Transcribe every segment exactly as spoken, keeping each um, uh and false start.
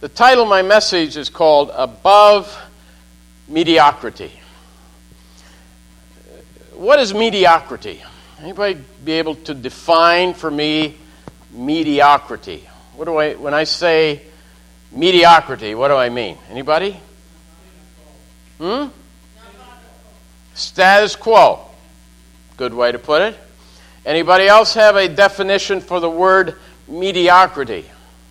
The title of my message is called Above Mediocrity. What is mediocrity? Anybody be able to define for me mediocrity? What do I, when I say mediocrity, what do I mean? Anybody? Hmm? Status quo. Good way to put it. Anybody else have a definition for the word mediocrity?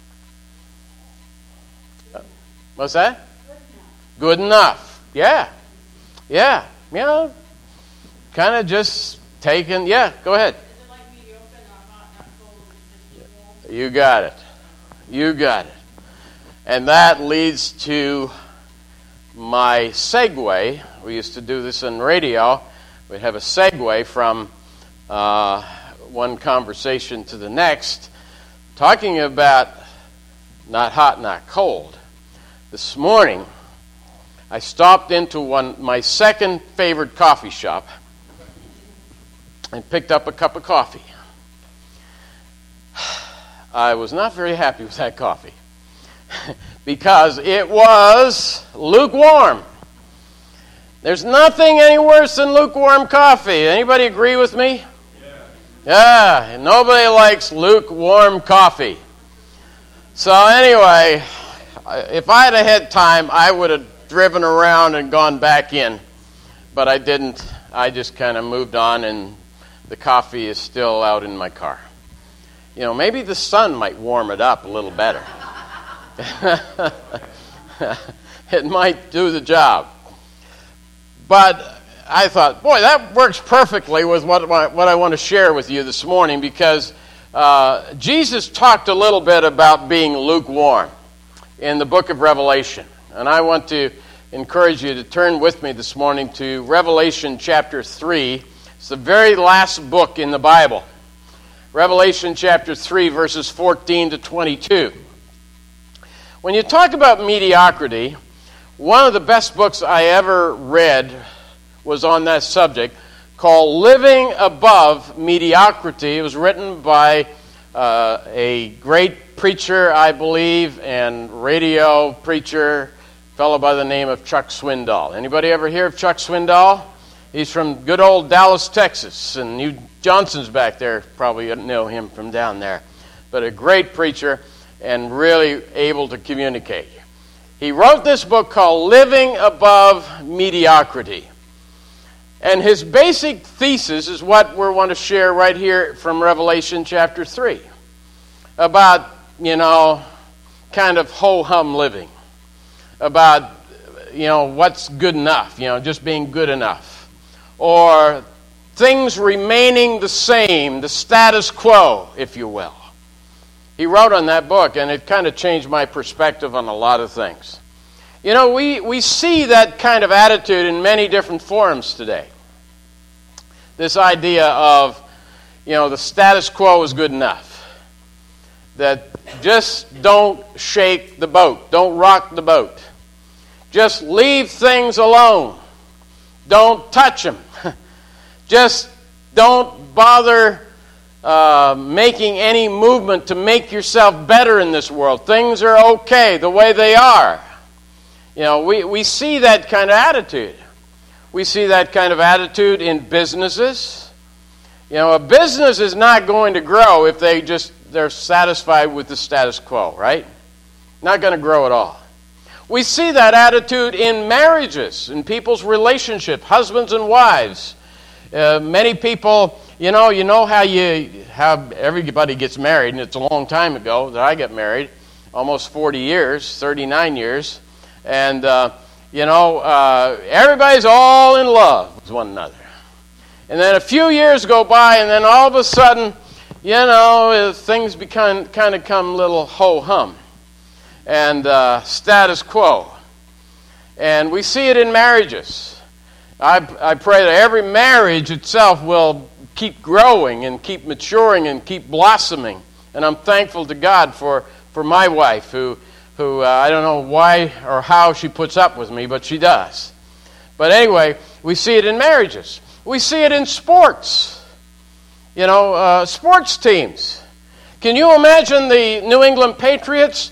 What's that? Good enough. Yeah. Yeah. You know, kind of just taking, yeah, go ahead. Is it like mediocre, not hot, not cold? You got it. You got it. And that leads to my segue. We used to do this in radio. We'd have a segue from uh, one conversation to the next, talking about not hot, not cold. This morning, I stopped into one my second favorite coffee shop and picked up a cup of coffee. I was not very happy with that coffee because it was lukewarm. There's nothing any worse than lukewarm coffee. Anybody agree with me? Yeah. Yeah, nobody likes lukewarm coffee. So anyway, if I had had time, I would have driven around and gone back in. But I didn't. I just kind of moved on, and the coffee is still out in my car. You know, maybe the sun might warm it up a little better. It might do the job. But I thought, boy, that works perfectly with what, what I want to share with you this morning, because uh, Jesus talked a little bit about being lukewarm in the book of Revelation. And I want to encourage you to turn with me this morning to Revelation chapter three. It's the very last book in the Bible. Revelation chapter three, verses fourteen to twenty-two. When you talk about mediocrity, one of the best books I ever read was on that subject, called Living Above Mediocrity. It was written by uh, a great preacher, I believe, and radio preacher, a fellow by the name of Chuck Swindoll. Anybody ever hear of Chuck Swindoll? He's from good old Dallas, Texas, and you Johnson's back there probably know him from down there. But a great preacher and really able to communicate. He wrote this book called Living Above Mediocrity. And his basic thesis is what we want to share right here from Revelation chapter three. About, you know, kind of ho-hum living. About, you know, what's good enough, you know, just being good enough. Or things remaining the same, the status quo, if you will. He wrote on that book, and it kind of changed my perspective on a lot of things. You know, we, we see that kind of attitude in many different forms today. This idea of, you know, the status quo is good enough. That just don't shake the boat. Don't rock the boat. Just leave things alone. Don't touch them. Just don't bother uh, making any movement to make yourself better in this world. Things are okay the way they are. You know, we, we see that kind of attitude. We see that kind of attitude in businesses. You know, a business is not going to grow if they just, they're satisfied with the status quo, right? Not going to grow at all. We see that attitude in marriages, in people's relationships, husbands and wives. Uh, many people, you know, you know how you how everybody gets married, and it's a long time ago that I got married, almost forty years, thirty-nine years, and uh, you know, uh, everybody's all in love with one another. And then a few years go by, and then all of a sudden, you know, things become kind of come a little ho-hum and uh, status quo. And we see it in marriages. I, I pray that every marriage itself will keep growing and keep maturing and keep blossoming. And I'm thankful to God for, for my wife, who, who uh, I don't know why or how she puts up with me, but she does. But anyway, we see it in marriages. We see it in sports. You know, uh, sports teams. Can you imagine the New England Patriots?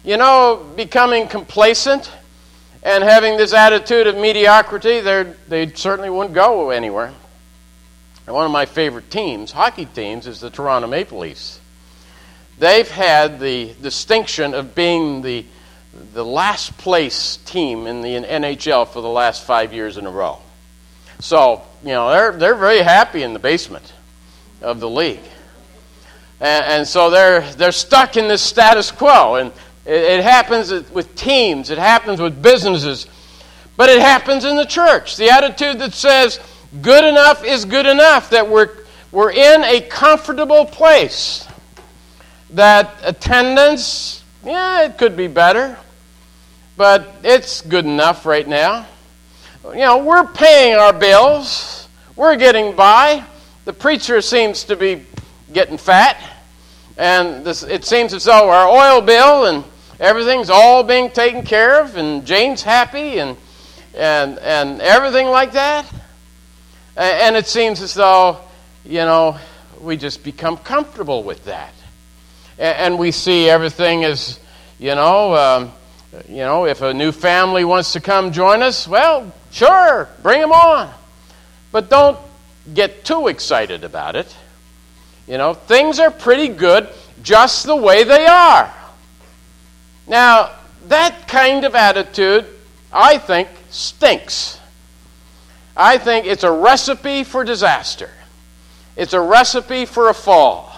you know, becoming complacent and having this attitude of mediocrity, they certainly wouldn't go anywhere. And one of my favorite teams, hockey teams, is the Toronto Maple Leafs. They've had the distinction of being the the last place team in the N H L for the last five years in a row. So, you know, they're they're very happy in the basement of the league. And, and so they're they're stuck in this status quo. And it, it happens with teams. It happens with businesses. But it happens in the church. The attitude that says good enough is good enough. That we're we're in a comfortable place. That attendance, yeah, it could be better. But it's good enough right now. You know, we're paying our bills. We're getting by. The preacher seems to be getting fat. And this, it seems as though our oil bill and everything's all being taken care of. And Jane's happy and and and everything like that. And it seems as though, you know, we just become comfortable with that. And we see everything as, you know... Um, You know, if a new family wants to come join us, well, sure, bring them on. But don't get too excited about it. You know, things are pretty good just the way they are. Now, that kind of attitude, I think, stinks. I think it's a recipe for disaster. It's a recipe for a fall.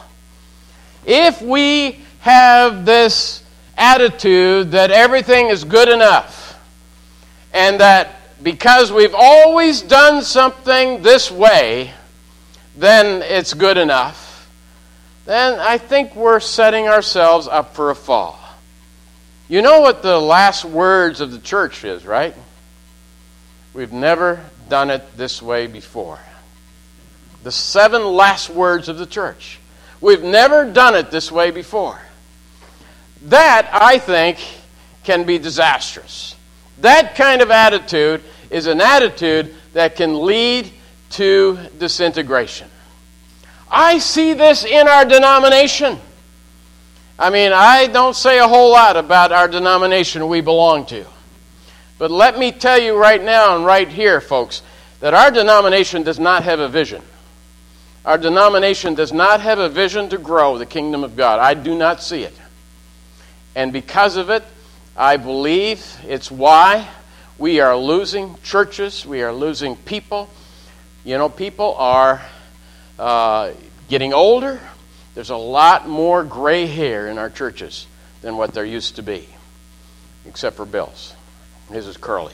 If we have this attitude that everything is good enough and that because we've always done something this way, then it's good enough, then I think we're setting ourselves up for a fall. You know what the last words of the church is, right? We've never done it this way before. The seven last words of the church. We've never done it this way before. That, I think, can be disastrous. That kind of attitude is an attitude that can lead to disintegration. I see this in our denomination. I mean, I don't say a whole lot about our denomination we belong to. But let me tell you right now and right here, folks, that our denomination does not have a vision. Our denomination does not have a vision to grow the kingdom of God. I do not see it. And because of it, I believe it's why we are losing churches, we are losing people. You know, people are uh, getting older. There's a lot more gray hair in our churches than what there used to be, except for Bill's. His is curly.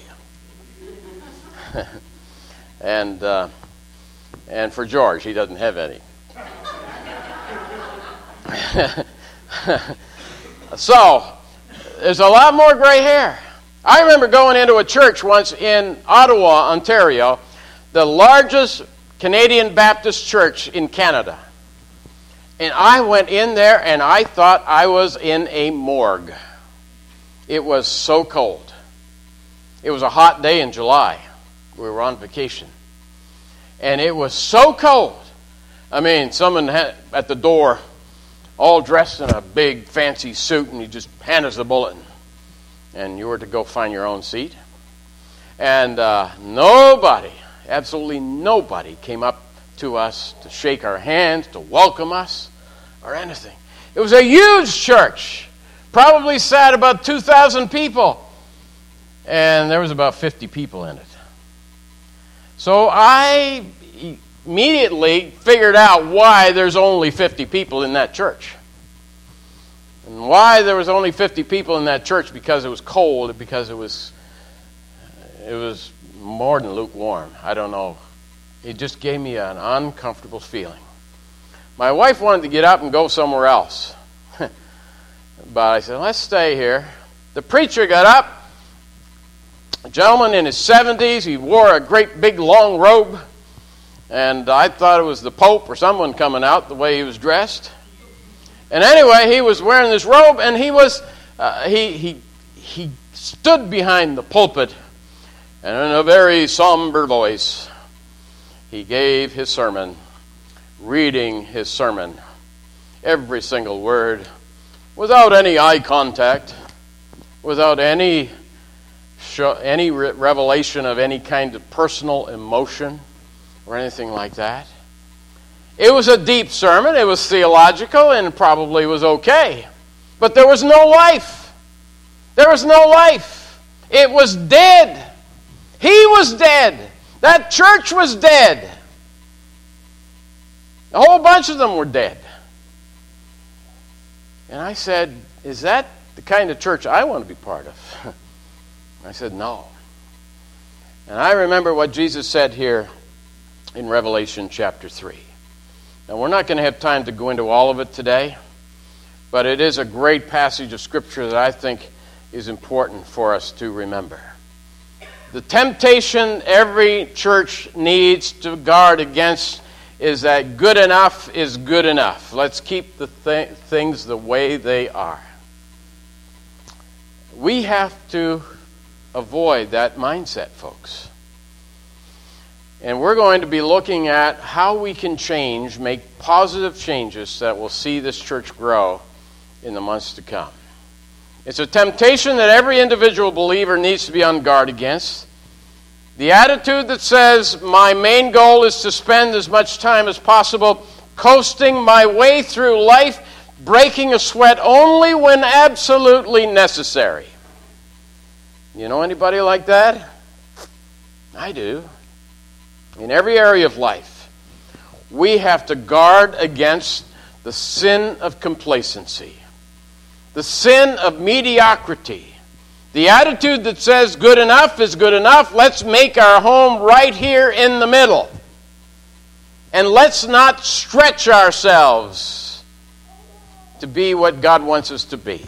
and uh, and for George, he doesn't have any. So, there's a lot more gray hair. I remember going into a church once in Ottawa, Ontario, the largest Canadian Baptist church in Canada. And I went in there and I thought I was in a morgue. It was so cold. It was a hot day in July. We were on vacation. And it was so cold. I mean, someone had, at the door, all dressed in a big fancy suit, and he just handed us the bulletin. And you were to go find your own seat. And uh, nobody, absolutely nobody came up to us to shake our hands, to welcome us, or anything. It was a huge church. Probably sat about two thousand people. And there was about fifty people in it. So I immediately figured out why there's only fifty people in that church. And why there was only fifty people in that church, because it was cold, because it was it was more than lukewarm. I don't know. It just gave me an uncomfortable feeling. My wife wanted to get up and go somewhere else. But I said, let's stay here. The preacher got up. A gentleman in his seventies. He wore a great big long robe. And I thought it was the Pope or someone coming out the way he was dressed. And anyway, he was wearing this robe, and he was uh, he he he stood behind the pulpit, and in a very somber voice, he gave his sermon, reading his sermon, every single word, without any eye contact, without any show, any re- revelation of any kind of personal emotion or anything like that. It was a deep sermon. It was theological and probably was okay. But there was no life. There was no life. It was dead. He was dead. That church was dead. A whole bunch of them were dead. And I said, is that the kind of church I want to be part of? I said, no. And I remember what Jesus said here in Revelation chapter three. Now, we're not going to have time to go into all of it today, but it is a great passage of Scripture that I think is important for us to remember. The temptation every church needs to guard against is that good enough is good enough. Let's keep the th- things the way they are. We have to avoid that mindset, folks. And we're going to be looking at how we can change, make positive changes that will see this church grow in the months to come. It's a temptation that every individual believer needs to be on guard against. The attitude that says, my main goal is to spend as much time as possible coasting my way through life, breaking a sweat only when absolutely necessary. You know anybody like that? I do. In every area of life, we have to guard against the sin of complacency, the sin of mediocrity, the attitude that says good enough is good enough. Let's make our home right here in the middle. And let's not stretch ourselves to be what God wants us to be.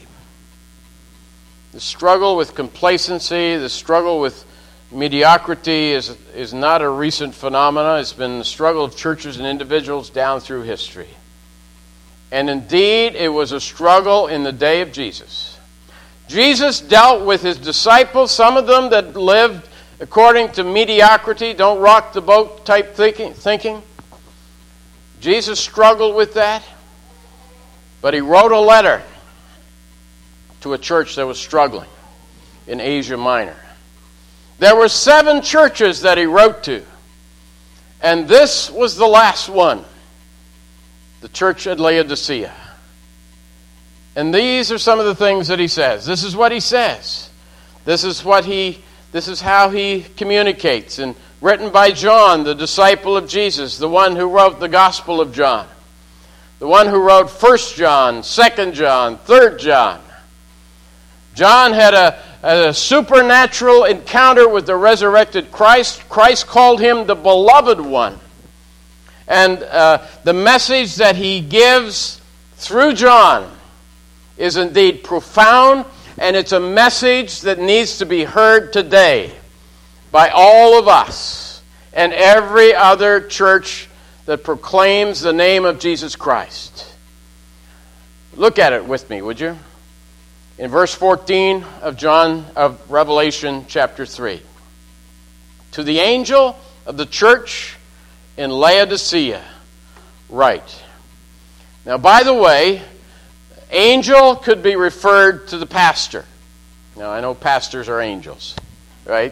The struggle with complacency, the struggle with mediocrity is, is not a recent phenomenon. It's been the struggle of churches and individuals down through history. And indeed, it was a struggle in the day of Jesus. Jesus dealt with his disciples, some of them that lived according to mediocrity, don't rock the boat type thinking. thinking. Jesus struggled with that, but he wrote a letter to a church that was struggling in Asia Minor. There were seven churches that he wrote to, and this was the last one, the church at Laodicea. And these are some of the things that he says. This is what he says. This is what he this is how he communicates. And written by John, the disciple of Jesus, the one who wrote the Gospel of John, the one who wrote First John, Second John, Third John. John had a, a supernatural encounter with the resurrected Christ. Christ called him the beloved one. And uh, the message that he gives through John is indeed profound, and it's a message that needs to be heard today by all of us and every other church that proclaims the name of Jesus Christ. Look at it with me, would you? In verse fourteen of John of Revelation chapter three. To the angel of the church in Laodicea, write. Now, by the way, angel could be referred to the pastor. Now, I know pastors are angels, right?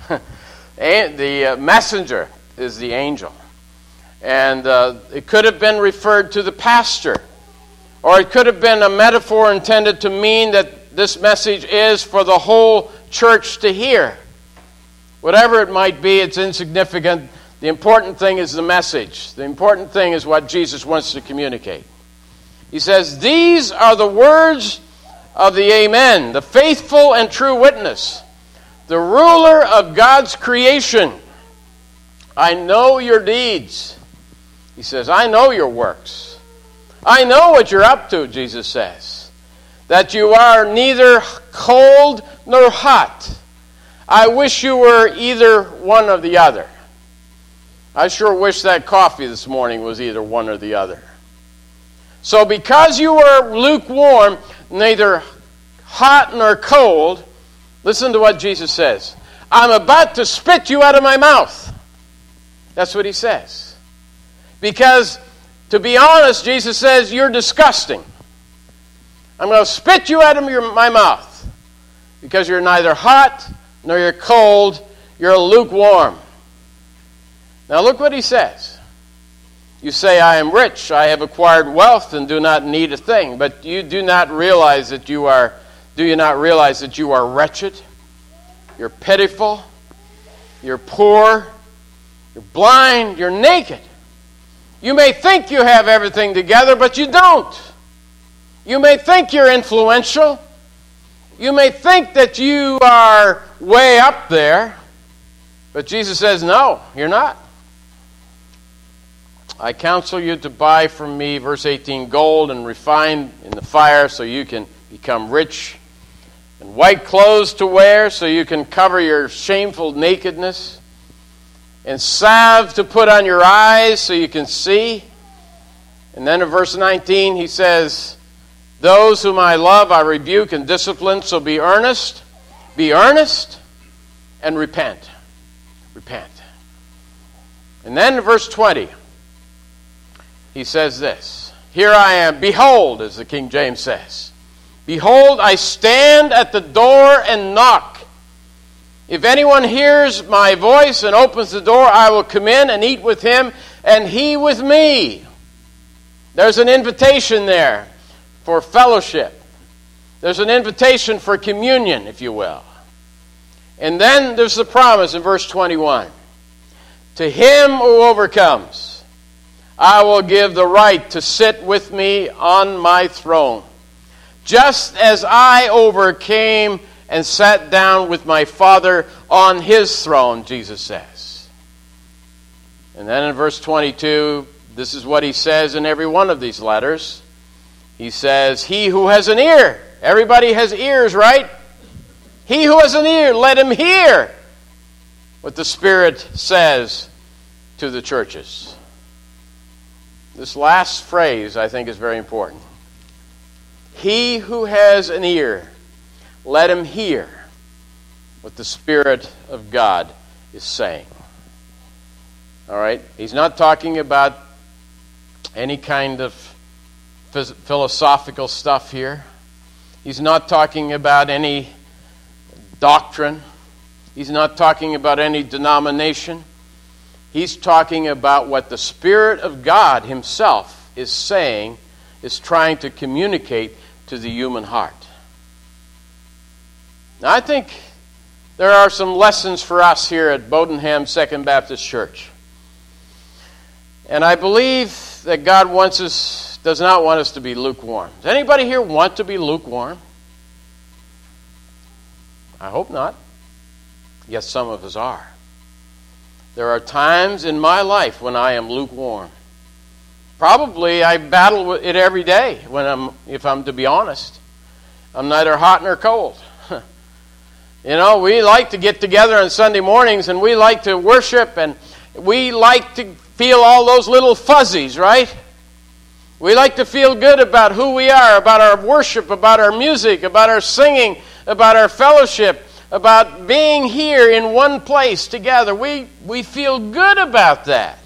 And the uh, messenger is the angel. And uh, it could have been referred to the pastor. Or it could have been a metaphor intended to mean that this message is for the whole church to hear. Whatever it might be, it's insignificant. The important thing is the message. The important thing is what Jesus wants to communicate. He says, these are the words of the Amen, the faithful and true witness, the ruler of God's creation. I know your deeds. He says, I know your works. I know what you're up to, Jesus says, that you are neither cold nor hot. I wish you were either one or the other. I sure wish that coffee this morning was either one or the other. So because you are lukewarm, neither hot nor cold, listen to what Jesus says. I'm about to spit you out of my mouth. That's what he says. Because, to be honest, Jesus says, you're disgusting. I'm going to spit you out of your, my mouth. because you're neither hot nor you're cold. You're lukewarm. Now look what he says. You say, I am rich, I have acquired wealth and do not need a thing. But you do not realize that you are, do you not realize that you are wretched? You're pitiful. You're poor. You're blind. You're naked. You may think you have everything together, but you don't. You may think you're influential. You may think that you are way up there. But Jesus says, no, you're not. I counsel you to buy from me, verse eighteen, gold and refined in the fire so you can become rich, and white clothes to wear so you can cover your shameful nakedness, and salve to put on your eyes so you can see. And then in verse nineteen he says, those whom I love I rebuke and discipline, so be earnest, be earnest, and repent. Repent. And then in verse twenty, he says this, here I am, behold, as the King James says, behold, I stand at the door and knock. If anyone hears my voice and opens the door, I will come in and eat with him, and he with me. There's an invitation there for fellowship. There's an invitation for communion, if you will. And then there's the promise in verse twenty-one. To him who overcomes, I will give the right to sit with me on my throne, just as I overcame and sat down with my Father on his throne, Jesus says. And then in verse twenty-two, this is what he says in every one of these letters. He says, he who has an ear, everybody has ears, right? He who has an ear, let him hear what the Spirit says to the churches. This last phrase, I think, is very important. He who has an ear, let him hear what the Spirit of God is saying. All right? He's not talking about any kind of philosophical stuff here. He's not talking about any doctrine. He's not talking about any denomination. He's talking about what the Spirit of God himself is saying, is trying to communicate to the human heart. Now, I think there are some lessons for us here at Bodenham Second Baptist Church. And I believe that God wants us, does not want us to be lukewarm. Does anybody here want to be lukewarm? I hope not. Yes, some of us are. There are times in my life when I am lukewarm. Probably I battle with it every day when I'm, if I'm to be honest. I'm neither hot nor cold. You know, we like to get together on Sunday mornings and we like to worship and we like to feel all those little fuzzies, right? We like to feel good about who we are, about our worship, about our music, about our singing, about our fellowship, about being here in one place together. We, we feel good about that.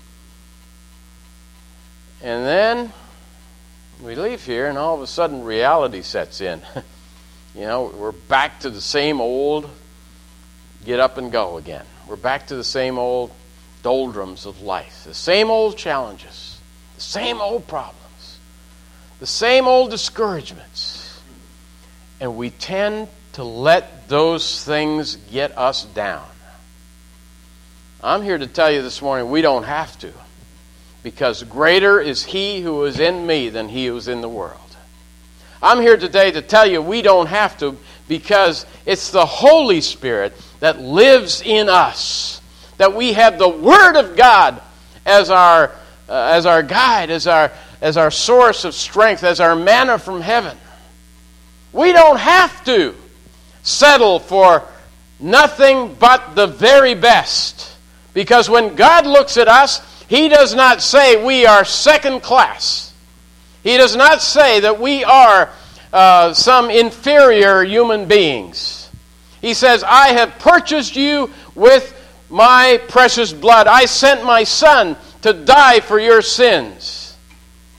And then we leave here and all of a sudden reality sets in. You know, we're back to the same old get up and go again. We're back to the same old doldrums of life. The same old challenges. The same old problems. The same old discouragements. And we tend to let those things get us down. I'm here to tell you this morning, we don't have to. Because greater is He who is in me than he who is in the world. I'm here today to tell you we don't have to, because it's the Holy Spirit that lives in us. That we have the Word of God as our uh, as our guide, as our as our source of strength, as our manna from heaven. We don't have to settle for nothing but the very best. Because when God looks at us, He does not say we are second class. He does not say that we are uh, some inferior human beings. He says, I have purchased you with my precious blood. I sent my Son to die for your sins.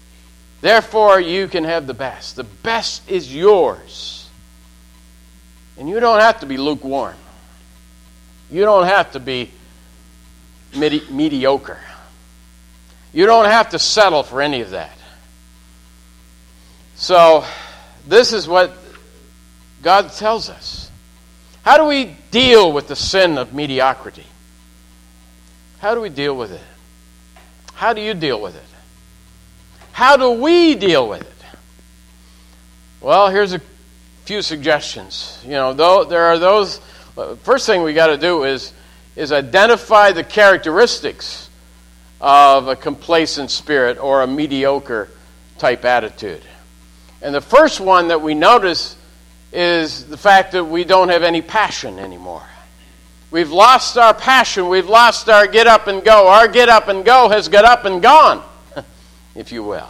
Therefore, you can have the best. The best is yours. And you don't have to be lukewarm. You don't have to be medi- mediocre. You don't have to settle for any of that. So, this is what God tells us. How do we deal with the sin of mediocrity? How do we deal with it? How do you deal with it? How do we deal with it? Well, here's a few suggestions. You know, though there are those. First thing we got to do is is identify the characteristics of a complacent spirit or a mediocre type attitude. And the first one that we notice is the fact that we don't have any passion anymore. We've lost our passion. We've lost our get up and go. Our get up and go has got up and gone, if you will.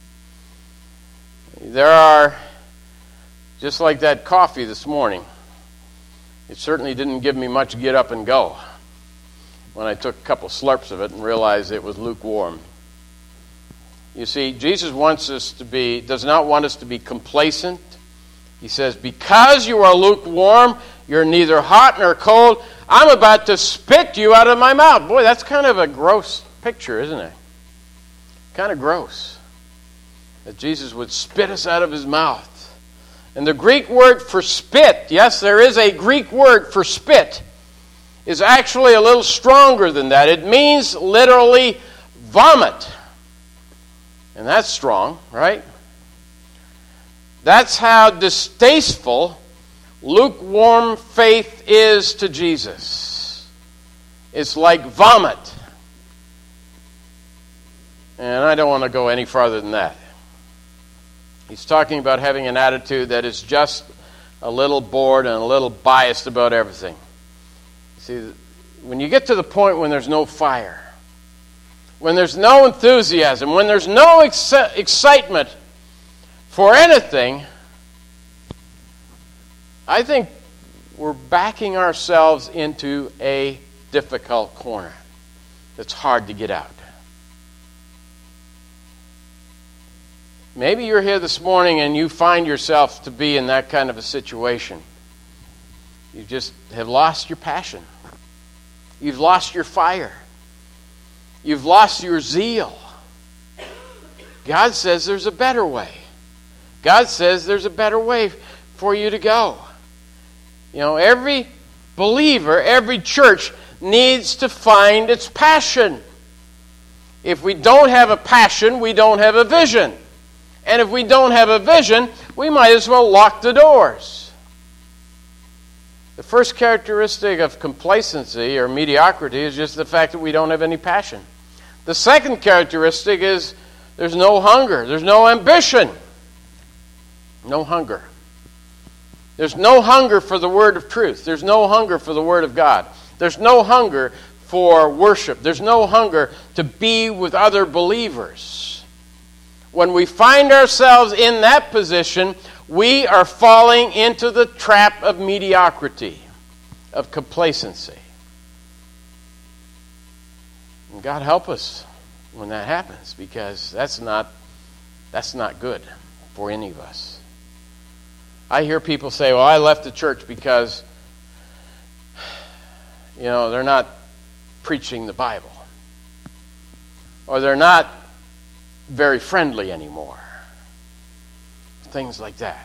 There are, just like that coffee this morning, it certainly didn't give me much get up and go when I took a couple slurps of it and realized it was lukewarm. You see, Jesus wants us to be, does not want us to be complacent. He says, because you are lukewarm, you're neither hot nor cold, I'm about to spit you out of my mouth. Boy, that's kind of a gross picture, isn't it? Kind of gross. That Jesus would spit us out of his mouth. And the Greek word for spit, yes, there is a Greek word for spit, is actually a little stronger than that. It means literally vomit. And that's strong, right? That's how distasteful lukewarm faith is to Jesus. It's like vomit. And I don't want to go any farther than that. He's talking about having an attitude that is just a little bored and a little biased about everything. See, when you get to the point when there's no fire, when there's no enthusiasm, when there's no ex- excitement for anything, I think we're backing ourselves into a difficult corner that's hard to get out. Maybe you're here this morning and you find yourself to be in that kind of a situation. You just have lost your passion. You've lost your fire. You've lost your zeal. God says there's a better way. God says there's a better way for you to go. You know, every believer, every church needs to find its passion. If we don't have a passion, we don't have a vision. And if we don't have a vision, we might as well lock the doors. The first characteristic of complacency or mediocrity is just the fact that we don't have any passion. The second characteristic is there's no hunger, there's no ambition. No hunger. There's no hunger for the word of truth. There's no hunger for the word of God. There's no hunger for worship. There's no hunger to be with other believers. When we find ourselves in that position, we are falling into the trap of mediocrity, of complacency. And God help us when that happens, because that's not that's not good for any of us. I hear people say, well, I left the church because, you know, they're not preaching the Bible. Or they're not very friendly anymore. Things like that.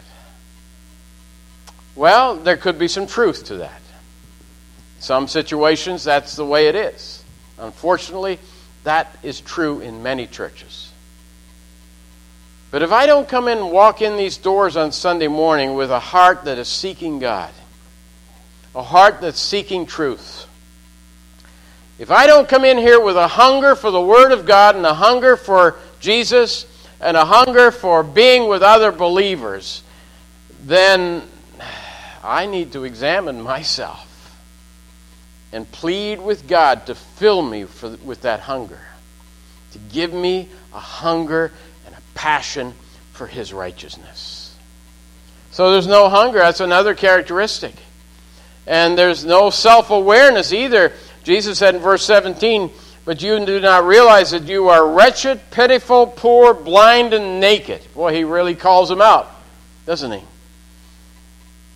Well, there could be some truth to that. Some situations, that's the way it is. Unfortunately, that is true in many churches. But if I don't come in and walk in these doors on Sunday morning with a heart that is seeking God, a heart that's seeking truth, if I don't come in here with a hunger for the Word of God and a hunger for Jesus and a hunger for being with other believers, then I need to examine myself and plead with God to fill me for, with that hunger, to give me a hunger and a passion for His righteousness. So there's no hunger. That's another characteristic. And there's no self-awareness either. Jesus said in verse seventeen, but you do not realize that you are wretched, pitiful, poor, blind, and naked. Boy, He really calls them out, doesn't He?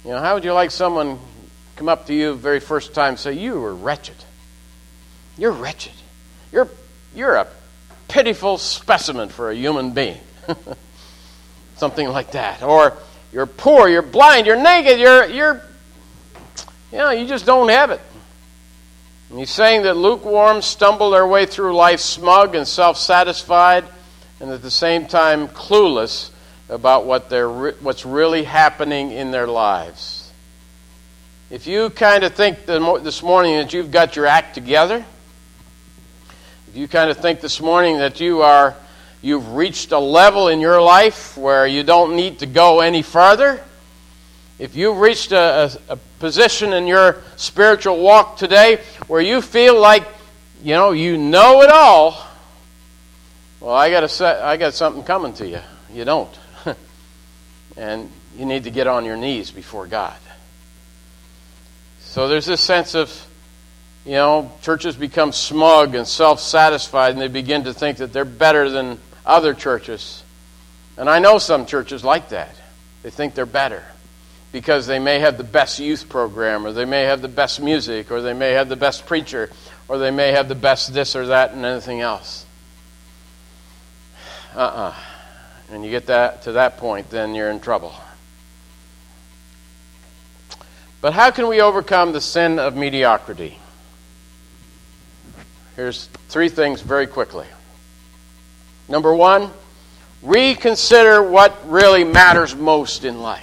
You know, how would you like someone come up to you the very first time and say, you were wretched. You're wretched. You're, you're a pitiful specimen for a human being. Something like that. Or you're poor, you're blind, you're naked, you're, you're, you know, you just don't have it. And he's saying that lukewarm stumble their way through life smug and self-satisfied, and at the same time clueless about what they're re- what's really happening in their lives. If you kind of think this morning that you've got your act together, if you kind of think this morning that you are, you've reached a level in your life where you don't need to go any further, if you've reached a, a, a position in your spiritual walk today where you feel like, you know, you know it all, well, I got to I got something coming to you. You don't. And you need to get on your knees before God. So there's this sense of, you know, churches become smug and self-satisfied, and they begin to think that they're better than other churches. And I know some churches like that. They think they're better because they may have the best youth program, or they may have the best music, or they may have the best preacher, or they may have the best this or that and anything else. Uh-uh. And you get that to that point, then you're in trouble. But how can we overcome the sin of mediocrity? Here's three things very quickly. Number one, reconsider what really matters most in life.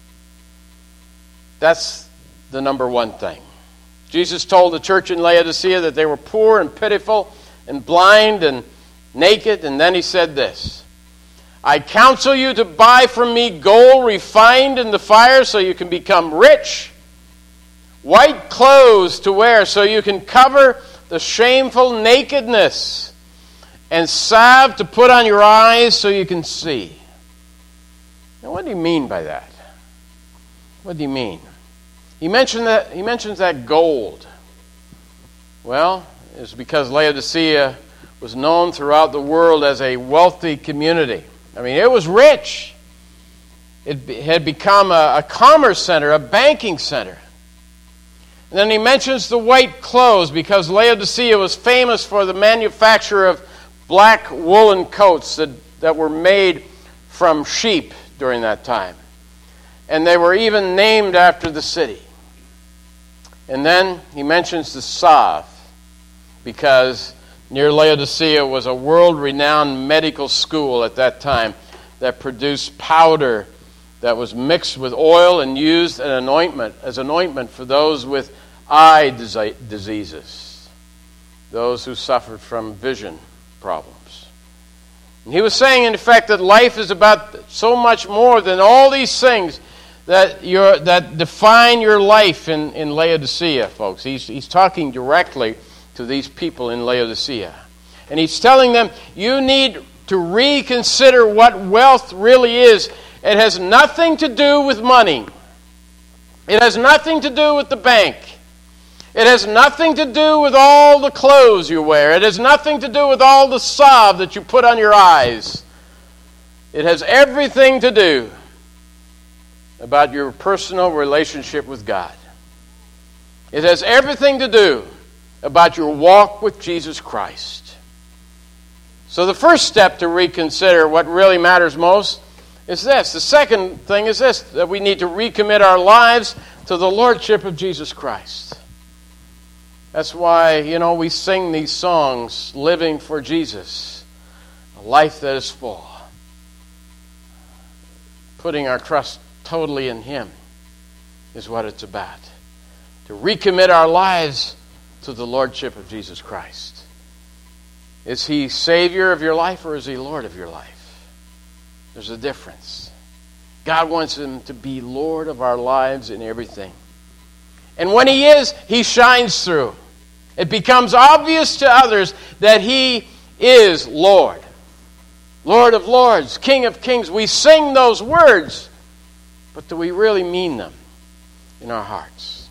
That's the number one thing. Jesus told the church in Laodicea that they were poor and pitiful and blind and naked, and then he said this, I counsel you to buy from me gold refined in the fire so you can become rich, white clothes to wear so you can cover the shameful nakedness, and salve to put on your eyes so you can see. Now, what do you mean by that? What do you mean? He mentioned that he mentions that gold. Well, it's because Laodicea was known throughout the world as a wealthy community. I mean, it was rich. It had become a, a commerce center, a banking center. And then he mentions the white clothes because Laodicea was famous for the manufacture of black woolen coats that, that were made from sheep during that time. And they were even named after the city. And then he mentions the salve because near Laodicea was a world-renowned medical school at that time that produced powder that was mixed with oil and used an anointment, as an ointment for those with eye diseases, those who suffered from vision problems. And he was saying, in effect, that life is about so much more than all these things that you're, that define your life in, in Laodicea, folks. He's, he's talking directly to these people in Laodicea. And he's telling them, you need to reconsider what wealth really is. It has nothing to do with money. It has nothing to do with the bank. It has nothing to do with all the clothes you wear. It has nothing to do with all the salve that you put on your eyes. It has everything to do about your personal relationship with God. It has everything to do about your walk with Jesus Christ. So the first step to reconsider what really matters most is this. The second thing is this, that we need to recommit our lives to the Lordship of Jesus Christ. That's why, you know, we sing these songs, living for Jesus, a life that is full. Putting our trust totally in Him is what it's about. To recommit our lives to the Lordship of Jesus Christ. Is He Savior of your life or is He Lord of your life? There's a difference. God wants Him to be Lord of our lives in everything. And when He is, He shines through. It becomes obvious to others that He is Lord. Lord of lords, King of kings. We sing those words, but do we really mean them in our hearts?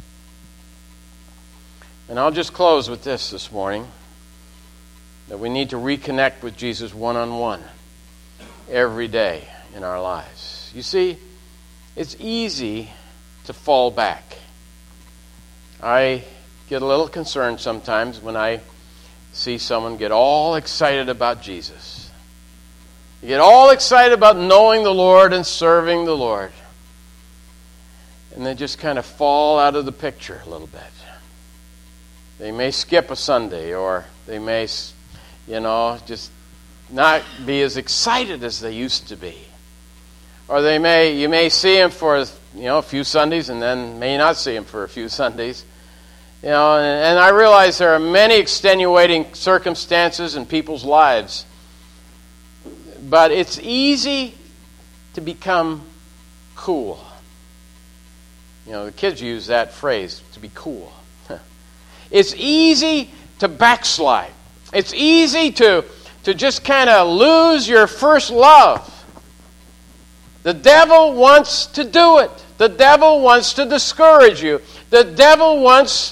And I'll just close with this this morning, that we need to reconnect with Jesus one-on-one every day in our lives. You see, it's easy to fall back. I get a little concerned sometimes when I see someone get all excited about Jesus. You get all excited about knowing the Lord and serving the Lord. And they just kind of fall out of the picture a little bit. They may skip a Sunday, or they may, you know, just not be as excited as they used to be. Or they may, you may see them for, you know, a few Sundays and then may not see them for a few Sundays. You know, and, and I realize there are many extenuating circumstances in people's lives. But it's easy to become cool. You know, the kids use that phrase, to be cool. It's easy to backslide. It's easy to, to just kind of lose your first love. The devil wants to do it. The devil wants to discourage you. The devil wants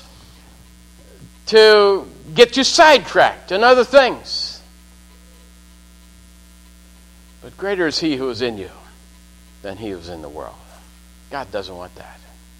to get you sidetracked and other things. But greater is He who is in you than he who is in the world. God doesn't want that.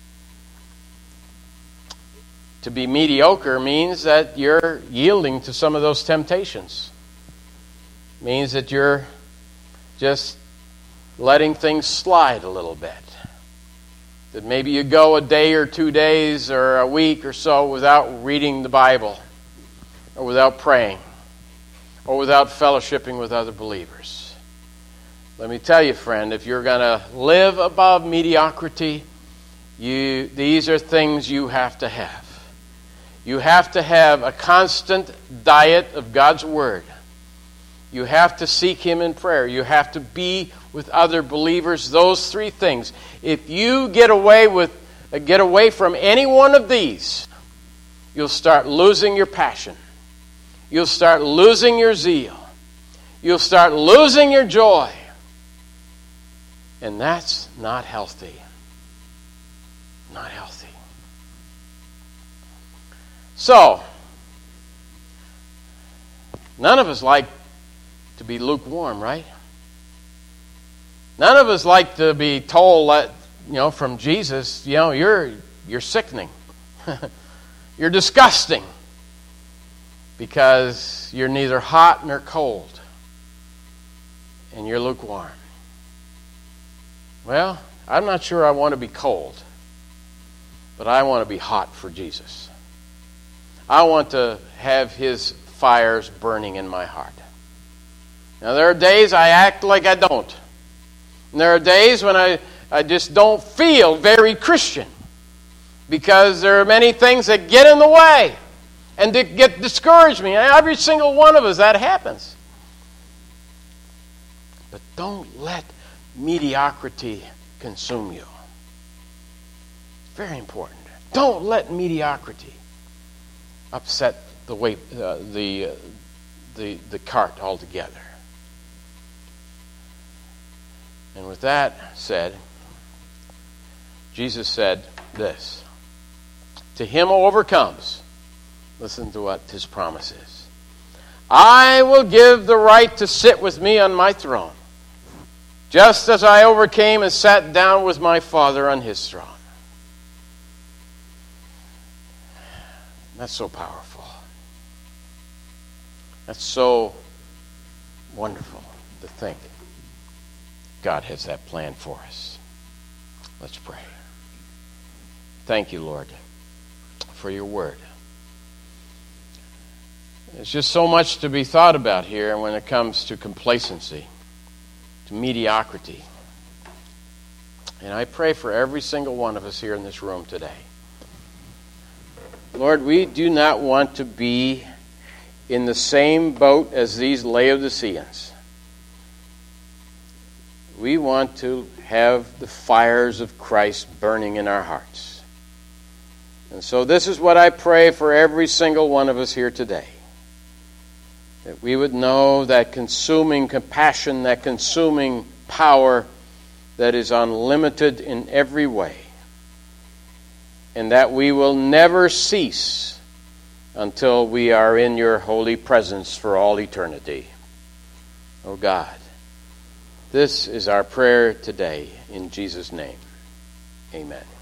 To be mediocre means that you're yielding to some of those temptations. It means that you're just letting things slide a little bit. That maybe you go a day or two days or a week or so without reading the Bible, or without praying, or without fellowshipping with other believers. Let me tell you, friend, if you're going to live above mediocrity, you these are things you have to have. You have to have a constant diet of God's Word. You have to seek Him in prayer. You have to be with other believers. Those three things. If you get away with get away from any one of these, you'll start losing your passion. You'll start losing your zeal. You'll start losing your joy. And that's not healthy. Not healthy. So, none of us like to be lukewarm, right? None of us like to be told that, you know, from Jesus, you know, you're you're sickening. You're disgusting. Because you're neither hot nor cold. And you're lukewarm. Well, I'm not sure I want to be cold. But I want to be hot for Jesus. I want to have His fires burning in my heart. Now, there are days I act like I don't. And there are days when I, I just don't feel very Christian. Because there are many things that get in the way and to get discourage me. Every single one of us, that happens. But don't let mediocrity consume you. It's very important. Don't let mediocrity upset the way uh, the, uh, the the cart altogether. And with that said, Jesus said this: to him who overcomes, listen to what His promise is. I will give the right to sit with me on my throne, just as I overcame and sat down with my Father on His throne. That's so powerful. That's so wonderful to think God has that plan for us. Let's pray. Thank you, Lord, for your word. There's just so much to be thought about here when it comes to complacency, to mediocrity. And I pray for every single one of us here in this room today. Lord, we do not want to be in the same boat as these Laodiceans. We want to have the fires of Christ burning in our hearts. And so this is what I pray for every single one of us here today. That we would know that consuming compassion, that consuming power that is unlimited in every way. And that we will never cease until we are in your holy presence for all eternity. Oh God, this is our prayer today in Jesus' name. Amen.